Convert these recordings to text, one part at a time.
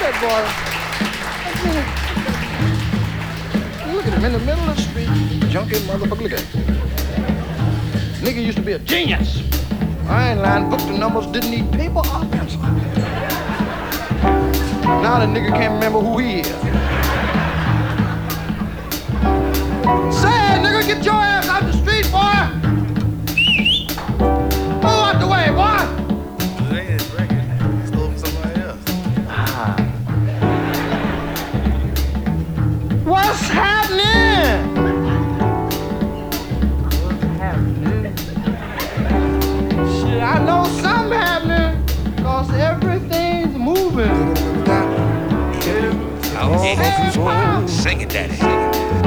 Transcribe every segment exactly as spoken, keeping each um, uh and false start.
good, boy. Look at him in the middle of the street. Junkie motherfucker, look at him. Nigga used to be a genius. I ain't lying, booked the numbers, didn't need paper or pencil. Now the nigga can't remember who he is. Say, nigga, get your ass out the street, boy! Move out the way, boy! They didn't break it. Stole from somebody else. Ah. What's happening? What's happening? Shit, I know something happening, cause everything's moving. Okay. Sing it, daddy. Sing it.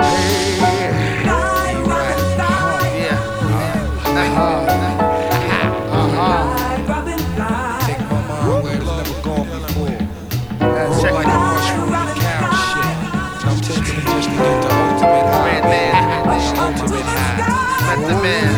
Take my mind where it's never gone before. That's like a mushroom cow shit. I'm taking it just to get the ultimate high. This ultimate high. Let the man.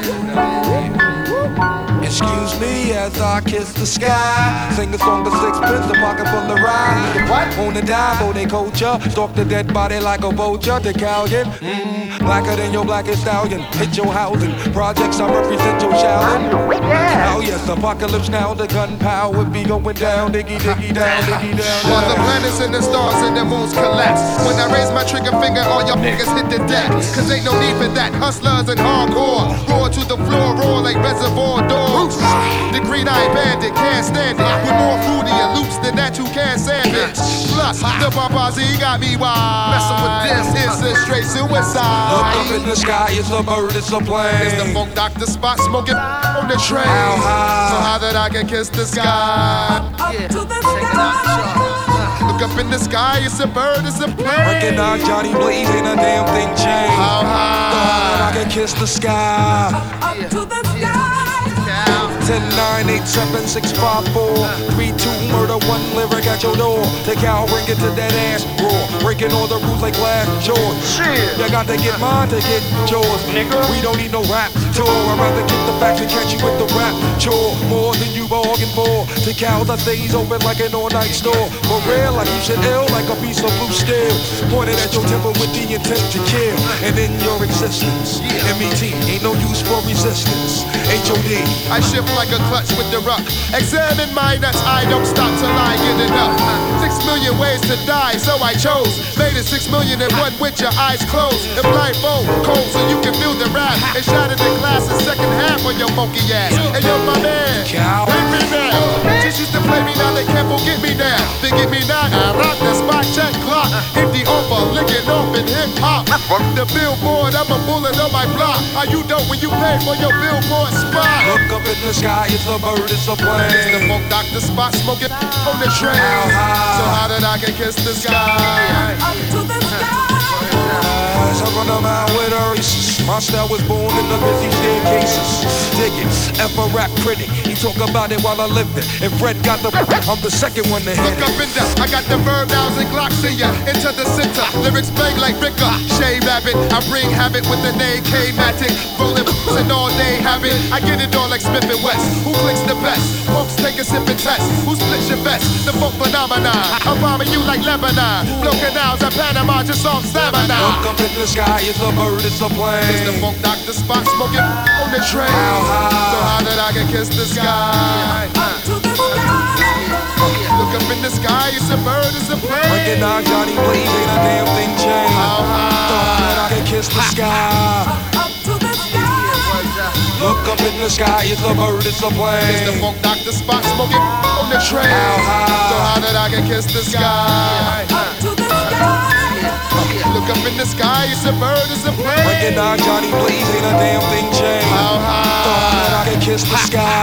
Excuse me as I kiss the sky. Sing a song to sixpence, a pocket full of rye. What? On the dive, oh they culture. Stalk the dead body like a vulture. The Calgon, mmm, blacker than your blackest stallion. Hit your housing, projects I represent your shouting. Yeah. Oh yes, apocalypse now, the gunpowder be going down. Diggy, diggy, down, diggy, down. While the planets and the stars and the moons collapse. When I raise my trigger finger, all your niggas hit the deck. Cause ain't no need for that. Hustlers and hardcore. Roar to the floor, roar like reservoir dogs. The green eye bandit can't stand it. With more fruity and loops than that, you can't stand it. Plus, the paparazzi got me wild. Messing with this, it's a straight suicide. Look up in the sky, it's a bird, it's a plane. It's the funk doctor spot smoking on the train. How high? So high that I can kiss the sky. Up to the sky. Look up in the sky, it's a bird, it's a plane. Recognize Johnny Blaze, ain't a damn thing changed. How So high that I high? can kiss the sky. Up to the sky. ten nine eight seven six five four three two murder one lyric at your door. Take out, bring it to that ass roar. Breaking all the rules like glass jaws. Shit. You got to get mine to get yours, nigga. We don't need no rap tour. I'd rather get the facts and catch you with the rap chore. More than you bargained for. Take out the stays open like an all-night store. For real, like you should ill like a piece of blue steel. Pointed at your temple with the intent to kill. And in your existence, M E T ain't no use for resistance. H O D. I shift like a clutch with the rock. Examine my nuts, I don't stop till I get enough. Six million ways to die, so I chose. Made it six million and one with your eyes closed. And blindfold, cold, so you can feel the rap. And shattered the glass in second half on your monkey ass. And you're my man, Cow. hit me now. Just used to play me, now they can't forget me now. They get me now, I rock the spot, check clock. Empty offer, licking off in hip hop. The billboard, I'm a bullet on my block. Are you dope when you pay for your billboard spot? Look up in the sky, it's a bird, it's a plane. It's the funk doctor spot smoking on the train. How high? So high that I can kiss the sky. Up to the sky. As I run around with a racist. My style was born in the busy staircases. Dig it, F a rap critic. He talk about it while I lived it. And Fred got the, I'm the second one to hit Look it. up in there, I got the verb nouns and glocks in ya. Into the center, lyrics bang like Ricker. Shea Rabbit, I bring habit with the name K-Matic. Rolling and all day habit. I get it all like Smith and West. Who clicks the best? Folks take a sip and test. Who splits your vest? The funk phenomenon. I'm bombing you like Lebanon. Blow canals at Panama, just off stamina. Look up in the sky, it's a bird, it's a plane. It's the funk doctor spot smoking on the train. How high? So high that I can kiss the sky. Up to the sky. Look up in the sky, it's a bird, it's a plane. Recognize Johnny Blaze, ain't a damn thing changed. How So high that I high? can kiss the sky. Up to the sky. Look up in the sky, it's a bird, it's a plane. It's the funk doctor spot smoking on the train. How high? So high that I can kiss the sky. Up to the sky. Look up in the sky, it's a bird, it's a plane. Recognize Johnny Blaze, ain't a damn thing changed. How So high that I high? can kiss the sky.